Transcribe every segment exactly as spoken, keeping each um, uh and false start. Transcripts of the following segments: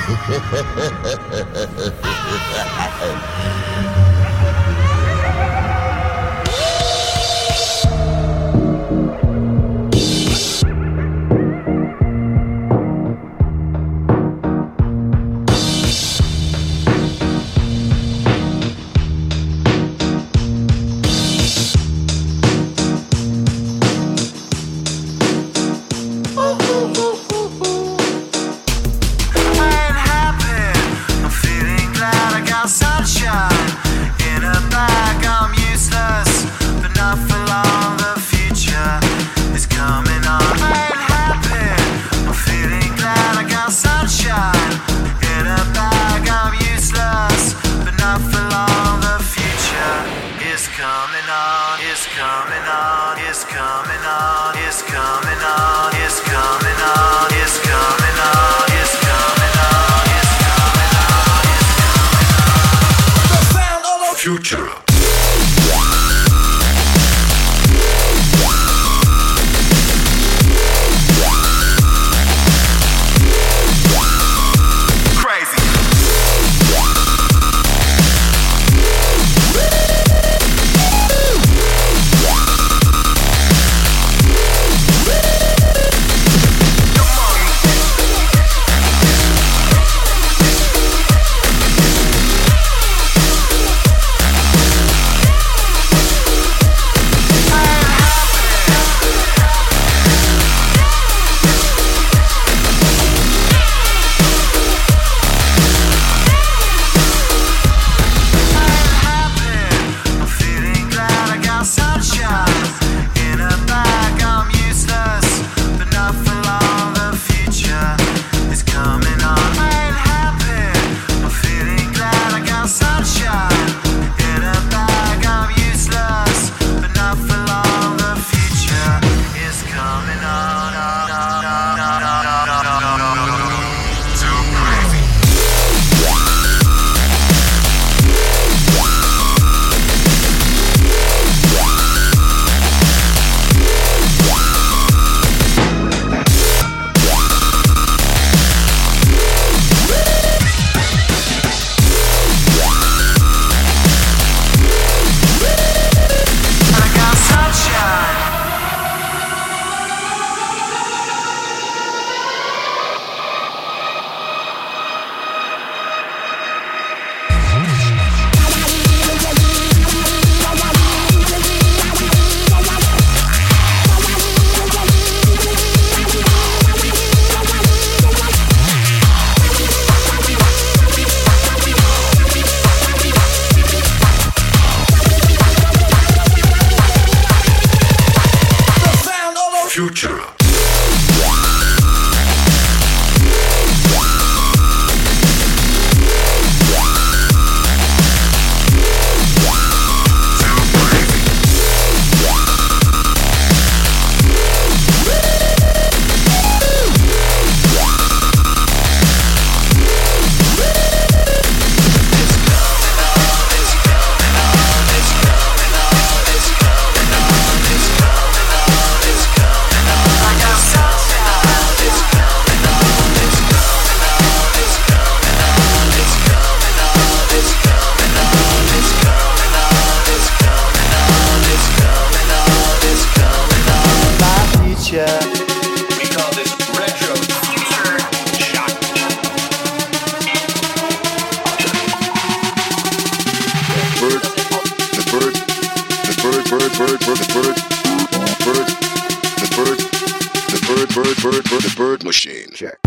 Machine. Check.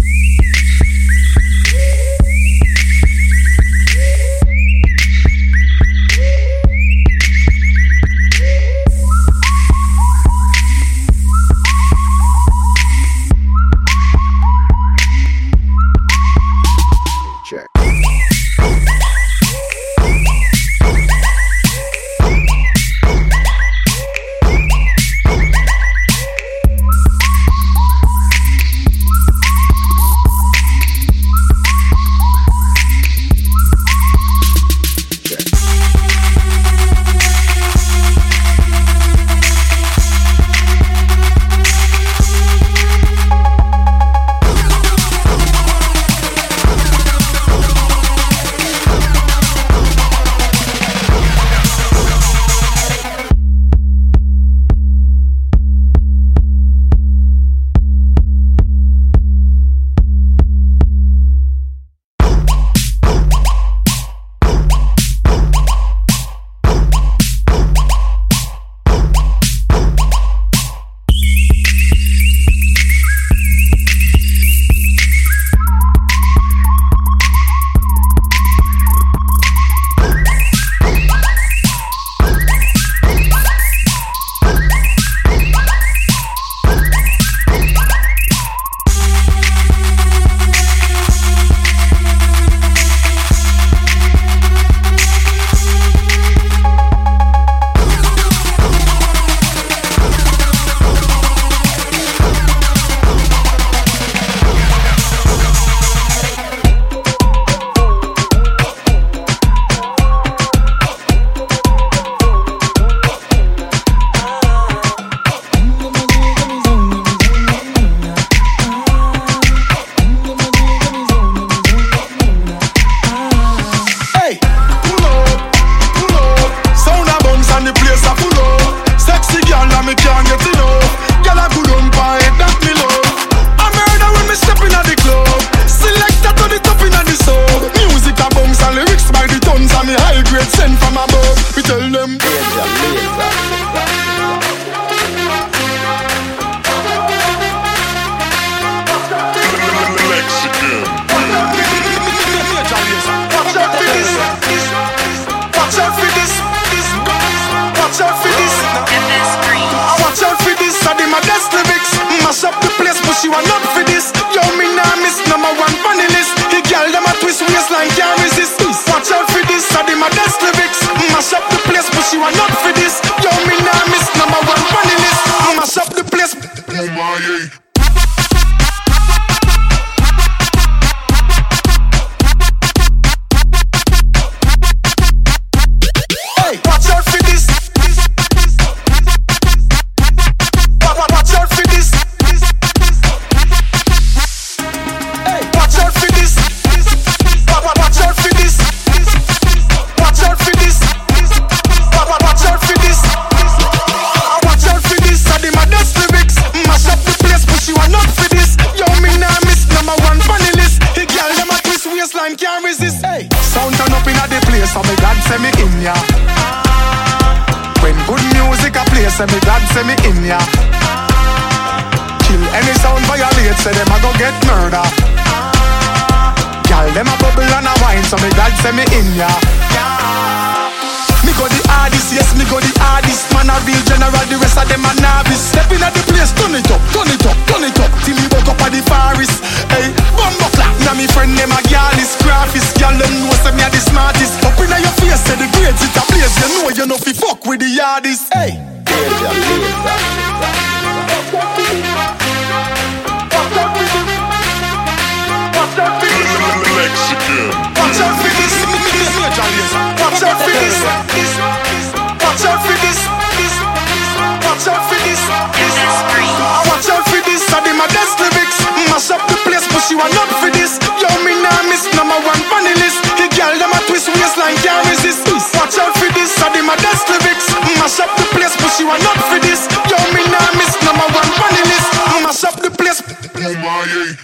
Mash up the place, but she want not for this. Yo, me nah miss number one funny list. The girl them a twist waistline can't resist. Watch out for this, I my best lyrics. Mash up the place, but she want not for this. Yo, me nah miss number one funny list. Mash up the place. Oh my, yeah. Can't resist. Hey. Sound turn up in a the place, so me God say me in ya. When good music a play, say me God say me in ya. Kill any sound violate, say them a go get murder. Girl, them a bubble and a wine, so me God say me in ya. Me go the hardest, yes, me go the hardest. Man a real general, the rest of them a novice. Step in at the place, turn it up, turn it up, turn it up, till me woke up at the forest. Hey, bumbo clap, now me friend them a gyalis, graphist. Girl, them know say me a the smartest. Up in your face, say the grades it a place. You know you know fi fuck with the hardest. Hey, laser, laser. Mexican. Watch out for this, watch out for this, watch out for this, watch out for this, watch out for this. I did my best lyrics, mash up the place, but she want not for this. Yo, me nah miss number one funny list. The girl them a twist waistline can't resist. Watch out for this, I did my best lyrics, mash up the place, but she want not for this. Yo, me nah miss number one funny list, mash up the place. Oh my, yeah.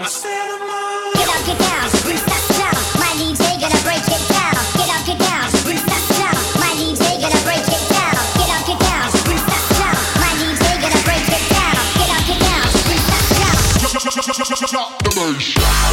Get up, get down, stop, stop. My D J gonna break it down. Get up, get down, stop, stop. My D J gonna break it down. Get up, get down, stop, stop. My D J gonna break it down. Get up, get down, stop, stop. The bass.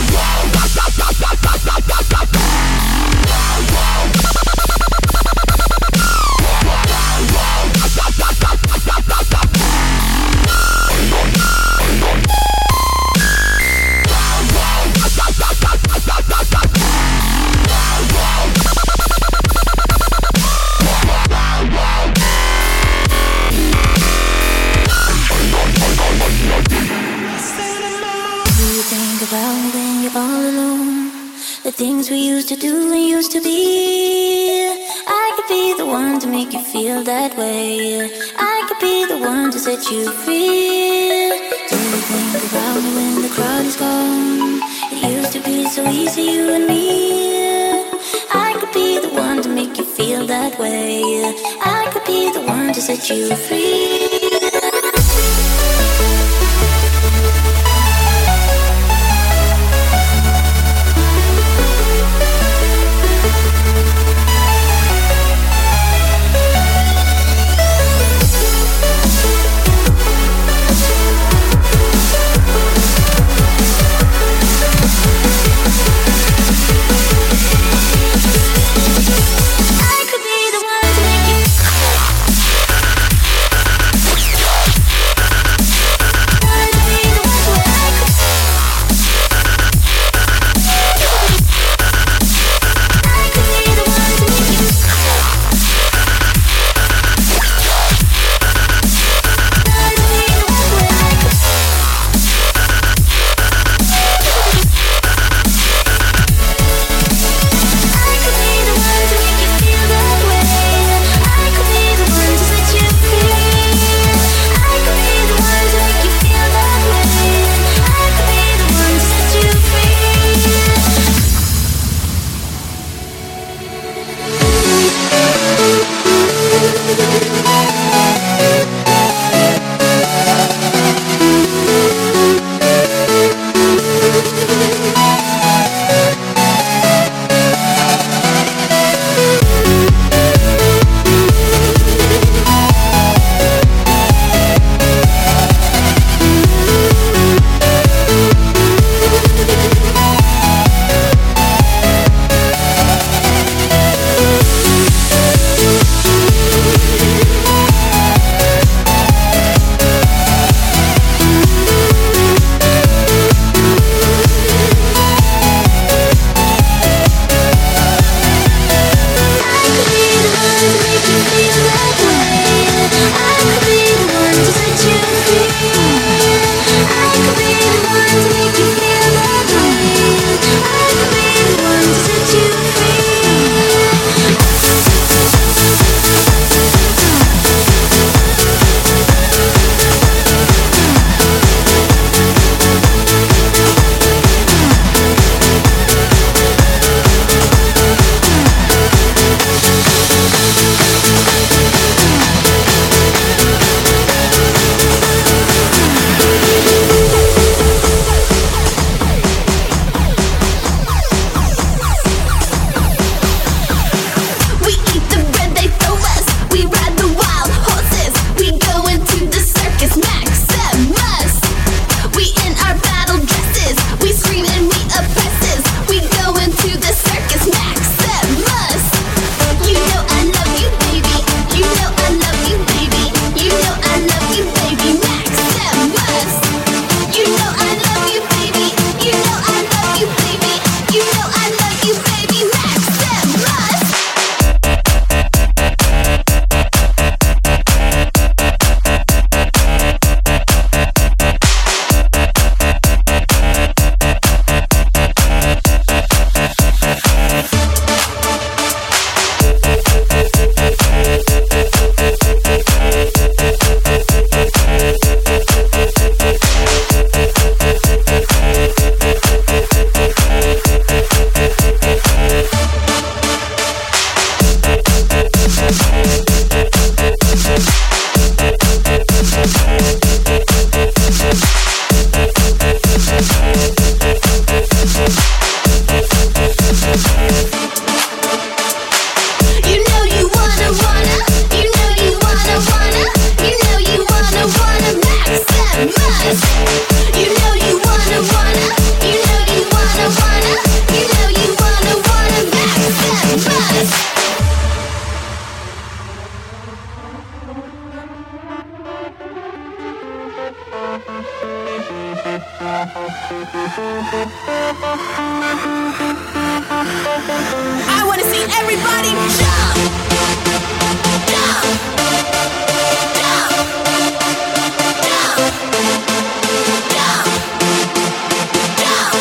Things we used to do and used to be. I could be the one to make you feel that way. I could be the one to set you free. Do you think about me when the crowd is gone? It used to be so easy, you and me. I could be the one to make you feel that way. I could be the one to set you free. I could be the one to make you I wanna see everybody jump, jump, jump, jump, jump,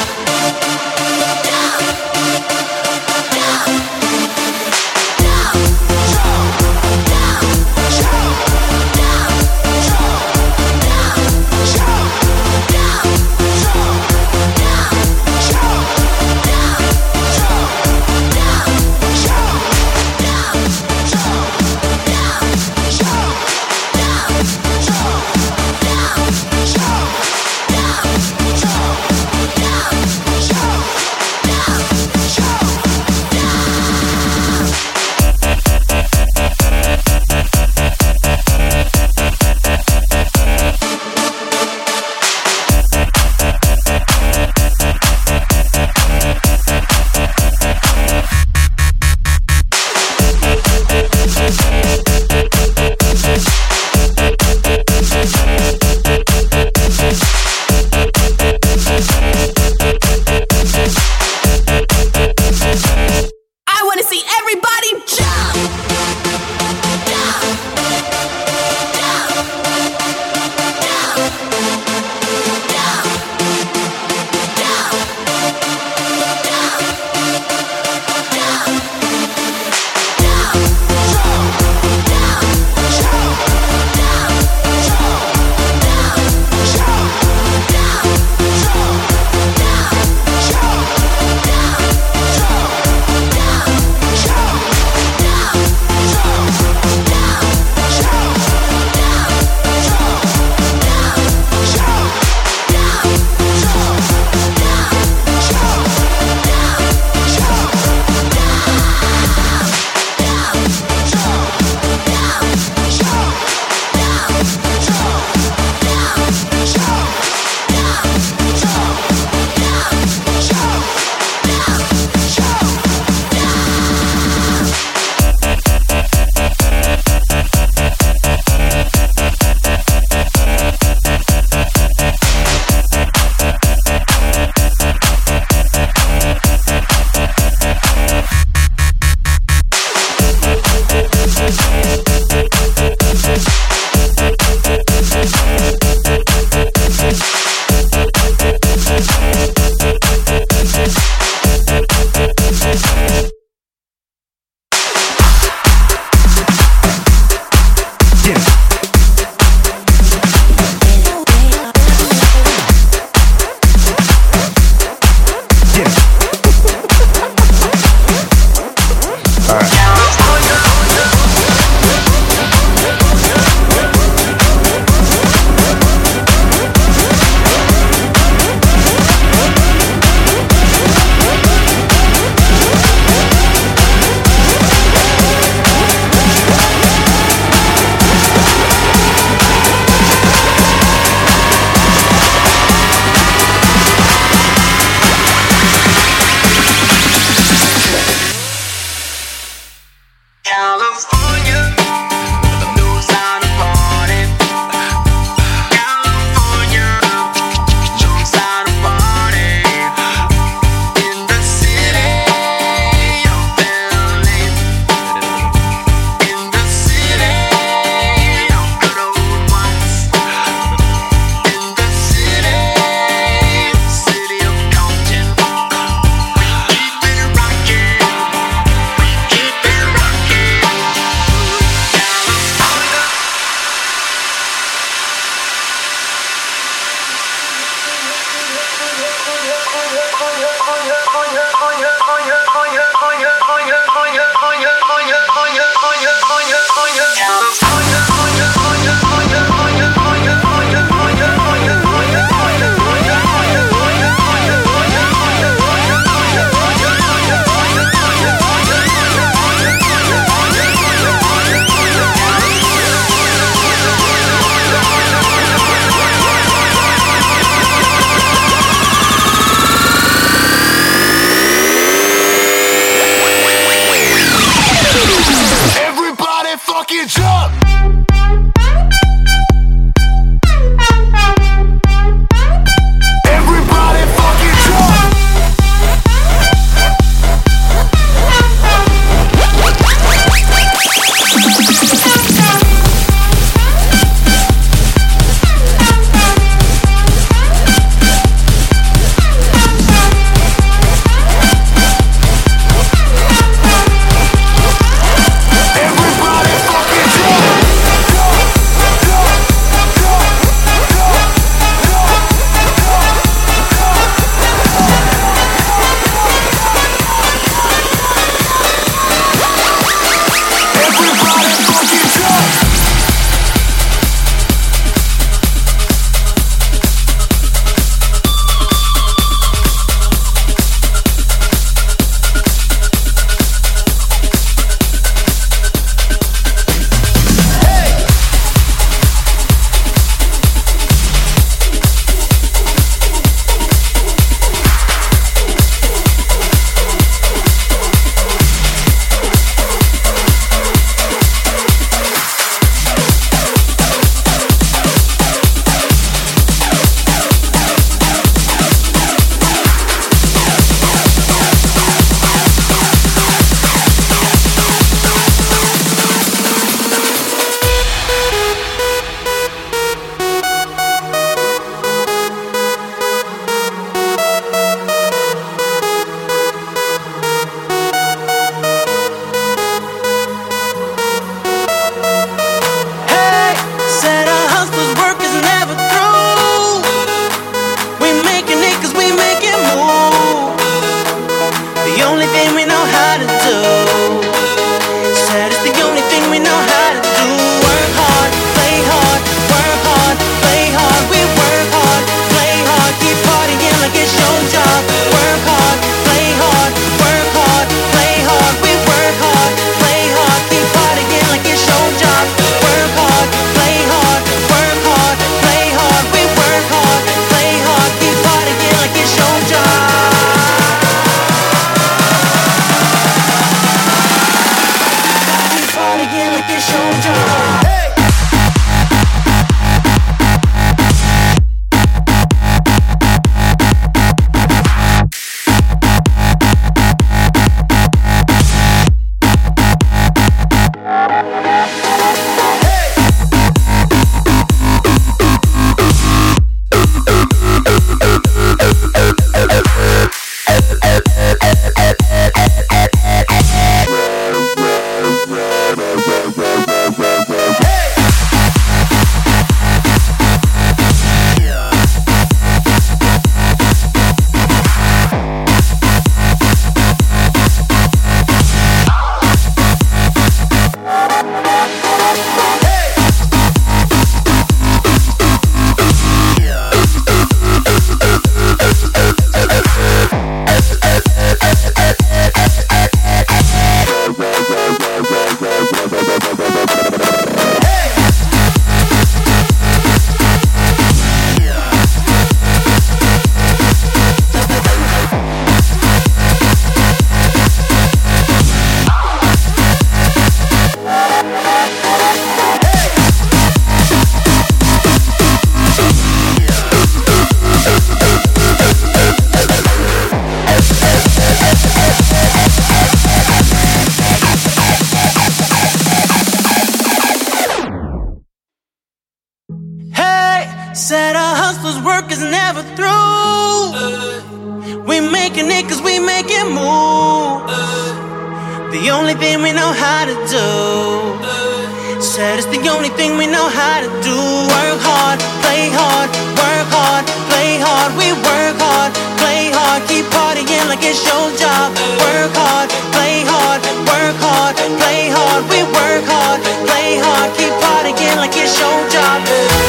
making it cause we making moves. The only thing we know how to do. Said it's the only thing we know how to do. Work hard, play hard, work hard, play hard. We work hard, play hard, keep partying like it's your job. Work hard, play hard, work hard, play hard. We work hard, play hard, keep partying like it's your job.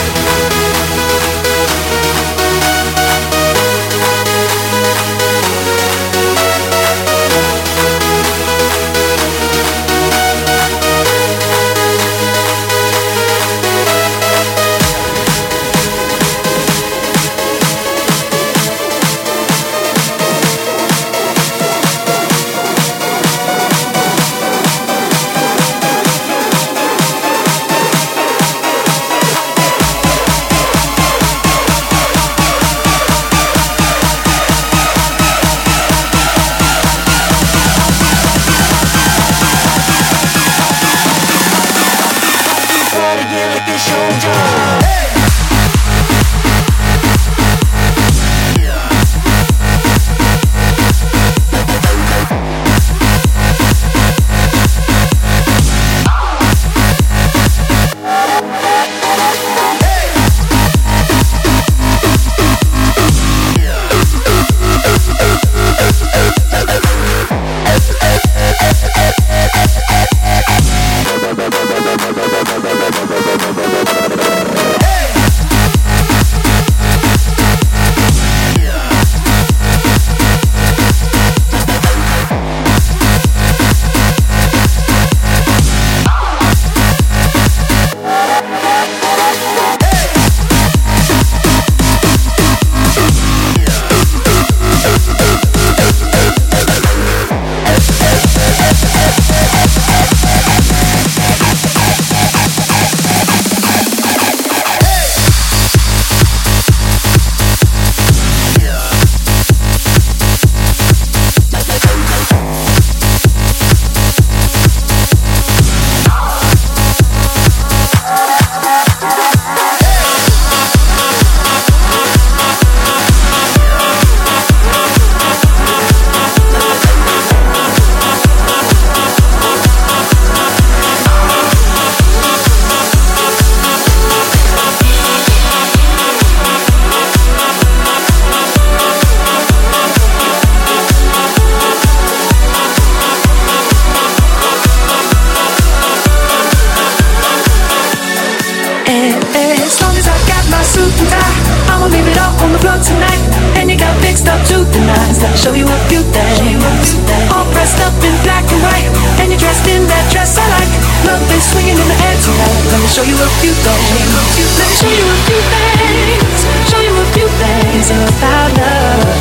Show you a few things. All dressed up in black and white, and you're dressed in that dress I like. Love is swinging in the air tonight. Let me show you a few things. Let me show you a few things. Show you a few things about love.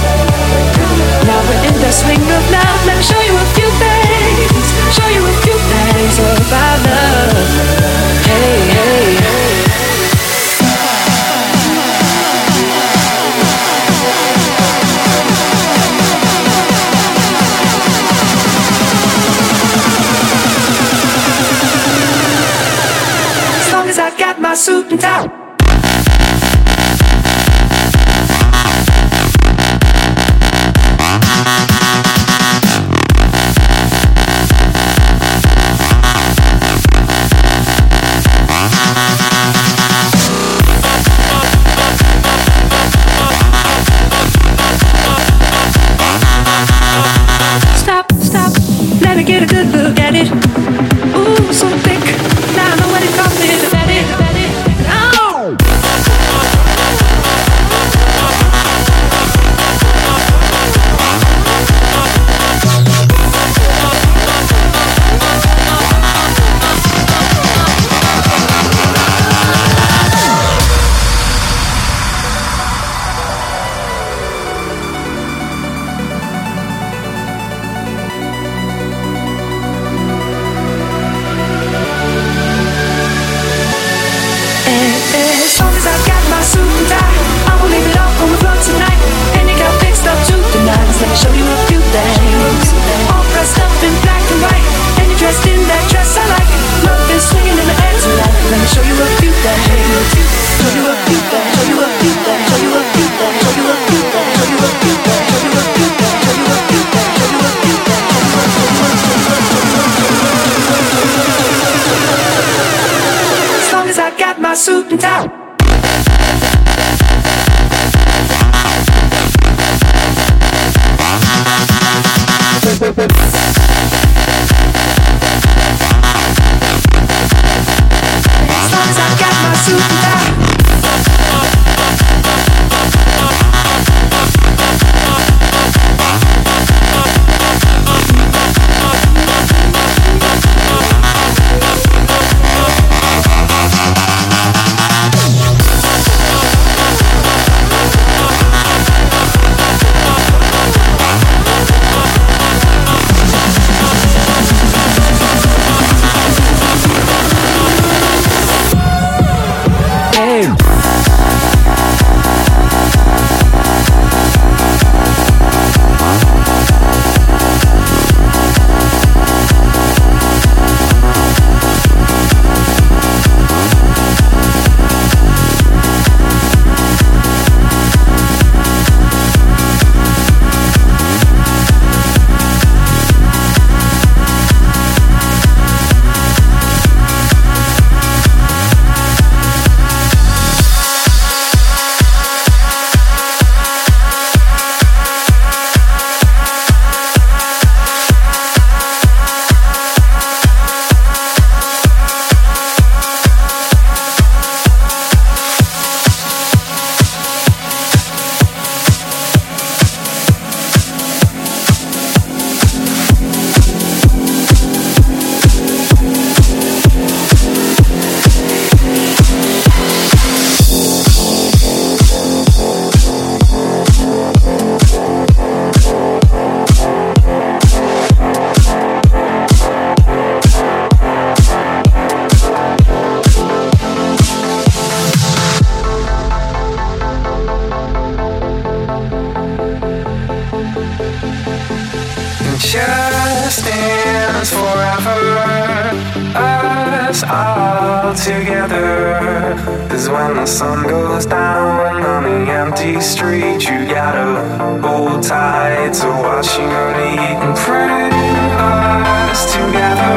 Now we're in the swing of love. Let me show you a few things. Show you a few things about love. Hey, hey, hey. I got my suit and tie. Stop, stop, let me get a good look at it. Ooh, so thick, now I know what it comes in. Let it, let it, let it. future stands forever, us all together. Cause when the sun goes down on the empty street, you gotta hold tight to what you need and bring us together,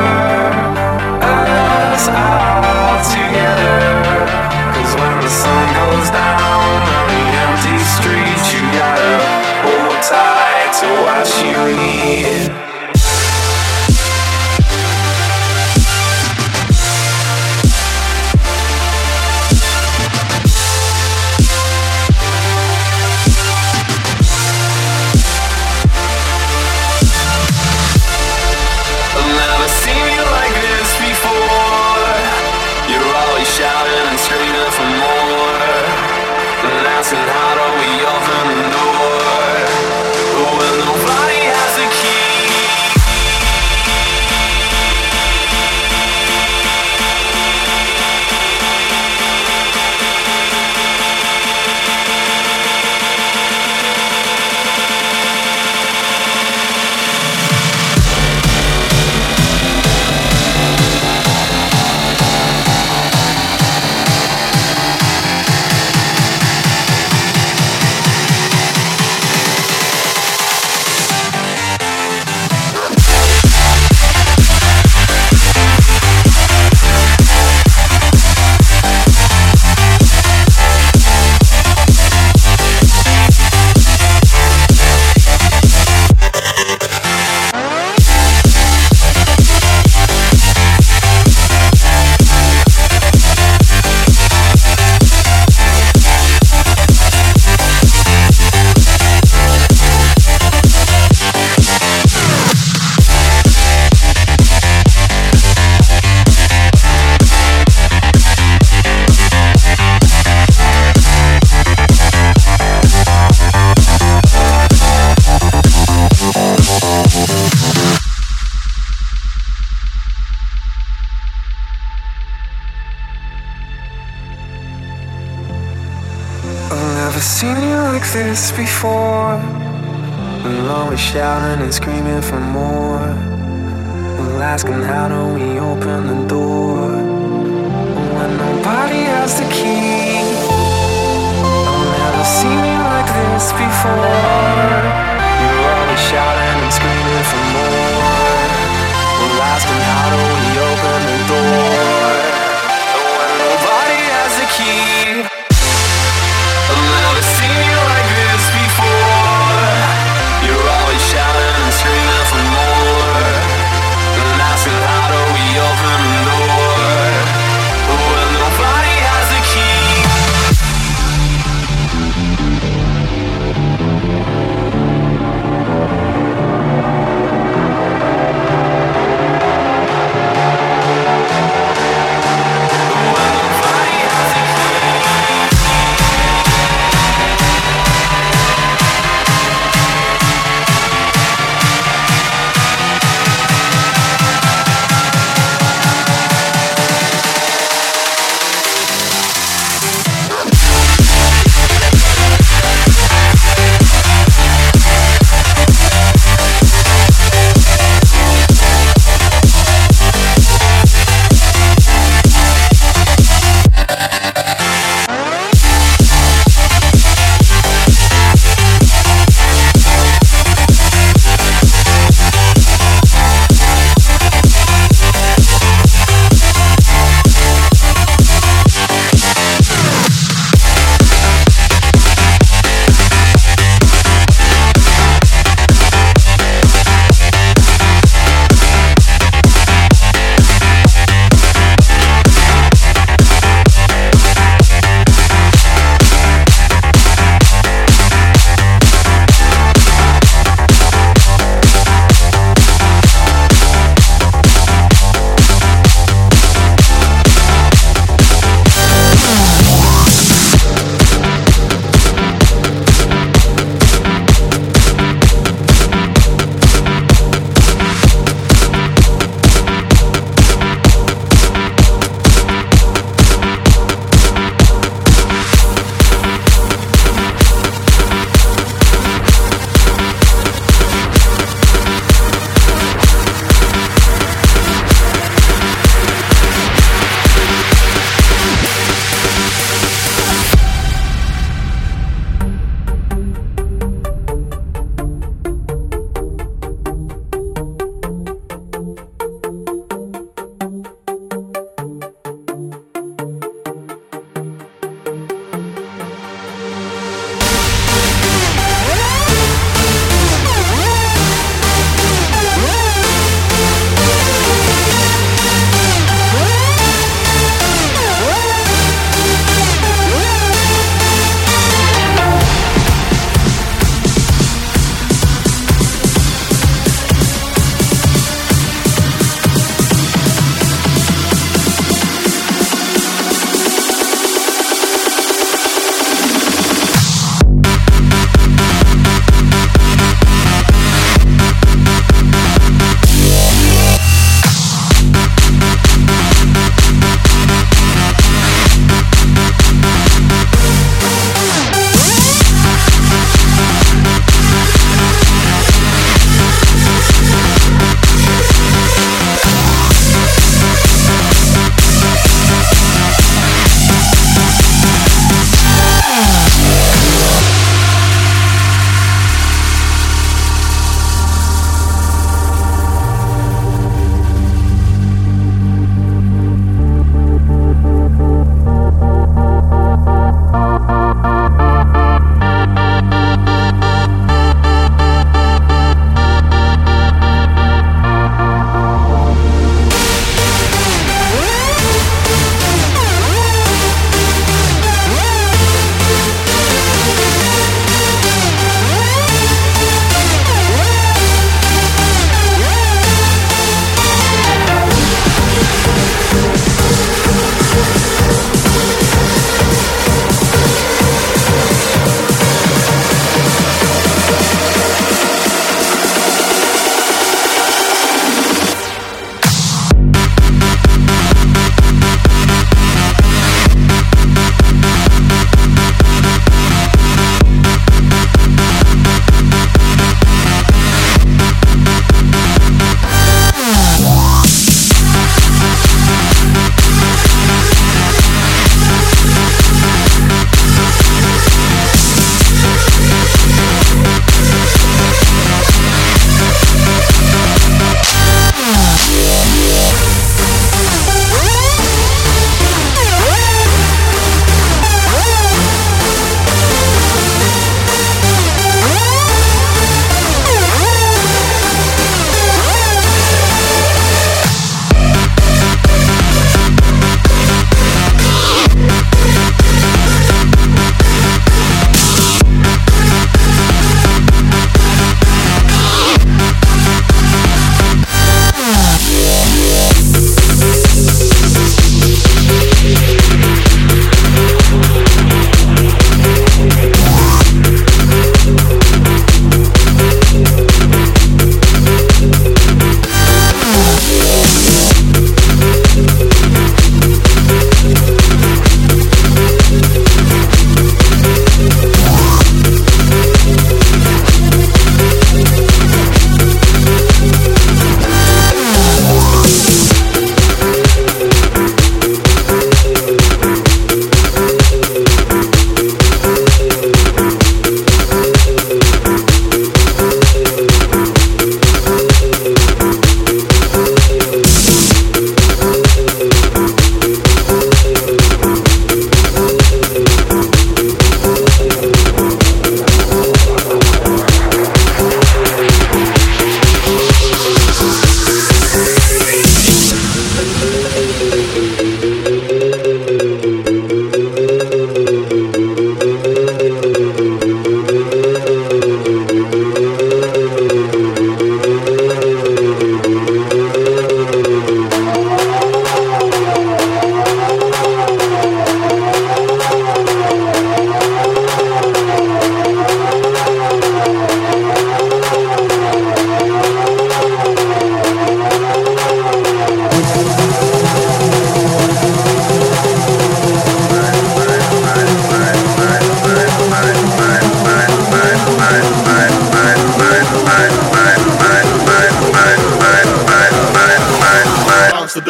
us all together. Cause when the sun goes down on the empty street, you gotta hold tight to what you need. Shouting and screaming for more, and asking how do we open the door when nobody has the key. This before, we're always shouting and screaming for more. We're asking how do we open the door when nobody has the key. I've never seen you like this before. You're always shouting and screaming for more. We're asking how do we open the door when nobody has the key. I've never seen you like this before. You're always shouting and screaming for more, and asking how do we open the door when nobody has the key.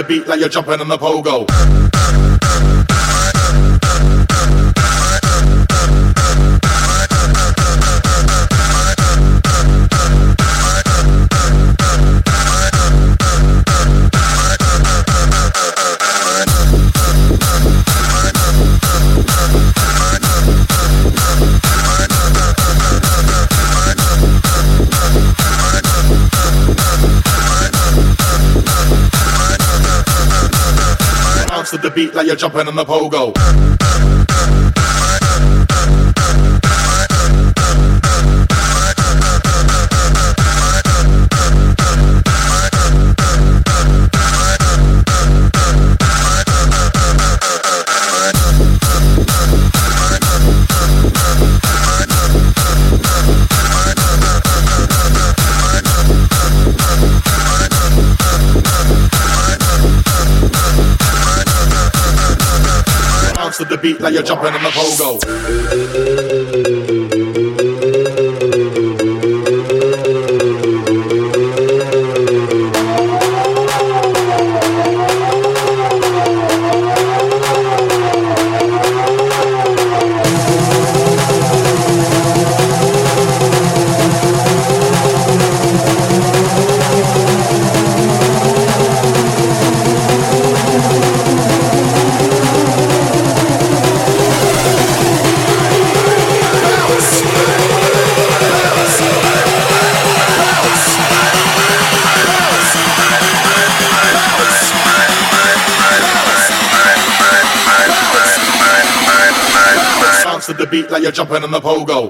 the beat like you're jumping on the pogo. To the beat like you're jumping on the pogo. To the beat like you're jumping on the pogo. To the beat like you're jumping on the pogo.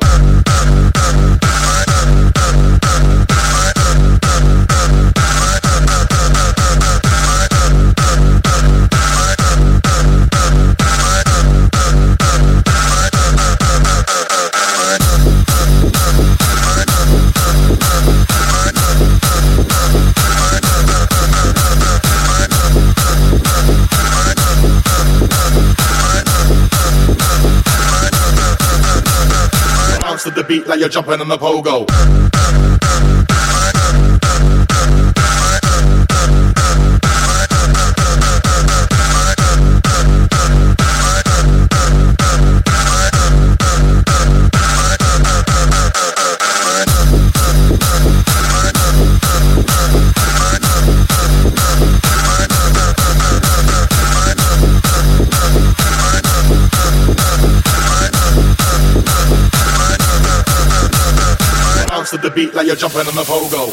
To the beat like you're jumping on the pogo. To the beat like you're jumping on the pogo.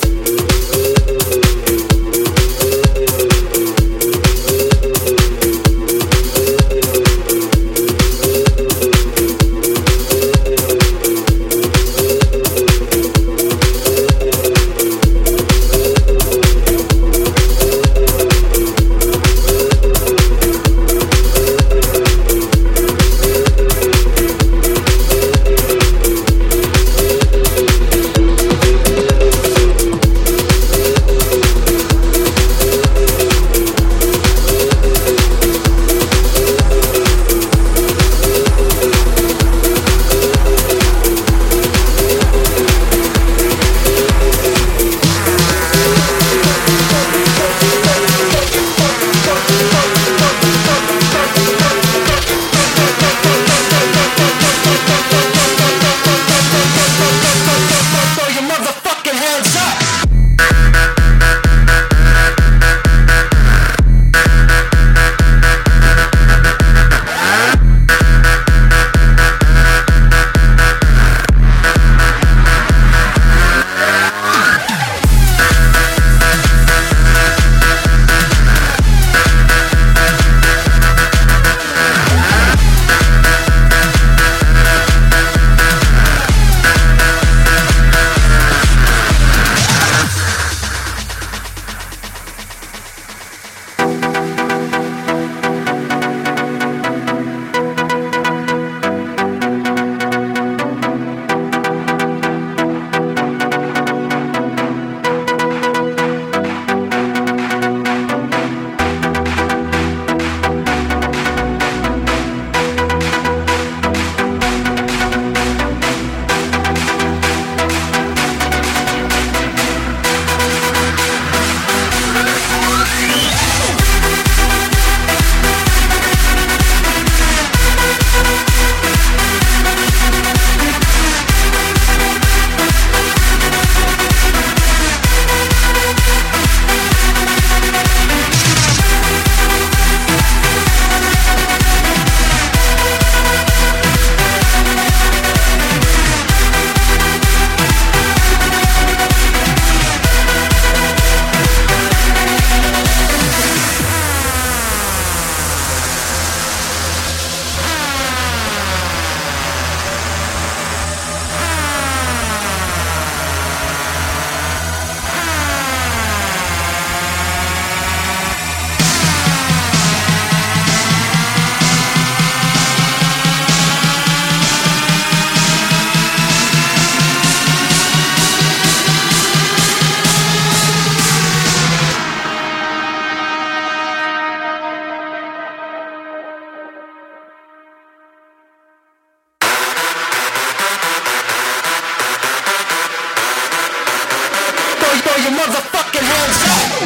your motherfucking hands up.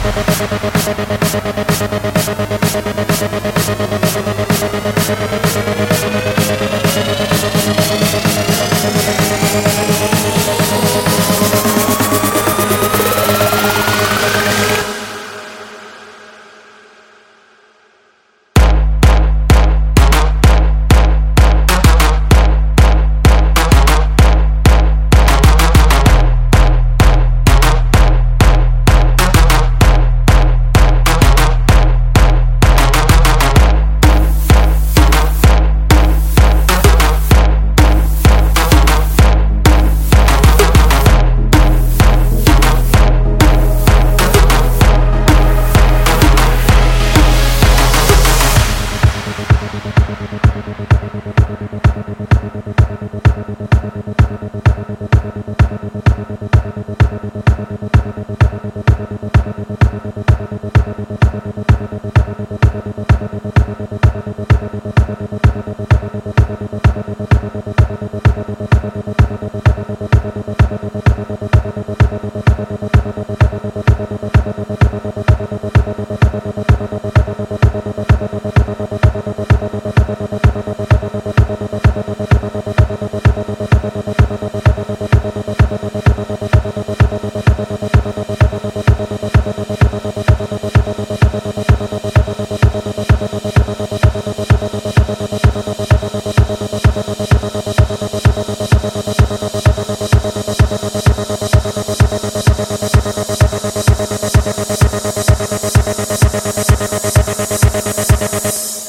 We'll be right back.